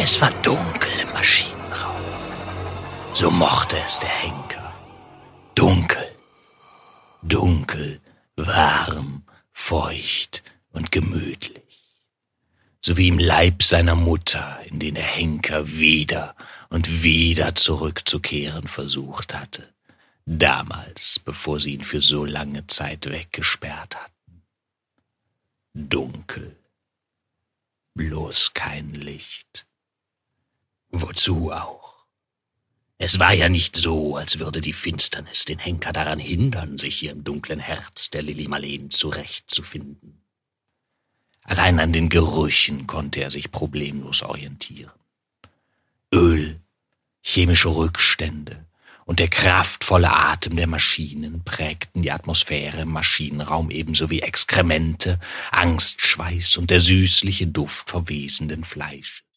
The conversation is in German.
Es war dunkel im Maschinenraum. So mochte es der Henker. Dunkel. Dunkel, warm, feucht und gemütlich. So wie im Leib seiner Mutter, in den der Henker wieder und wieder zurückzukehren versucht hatte. Damals, bevor sie ihn für so lange Zeit weggesperrt hatten. Dunkel. Bloß kein Licht. Wozu auch? Es war ja nicht so, als würde die Finsternis den Henker daran hindern, sich hier im dunklen Herz der Lili Marleen zurechtzufinden. Allein an den Gerüchen konnte er sich problemlos orientieren. Öl, chemische Rückstände und der kraftvolle Atem der Maschinen prägten die Atmosphäre im Maschinenraum ebenso wie Exkremente, Angstschweiß und der süßliche Duft verwesenden Fleisches.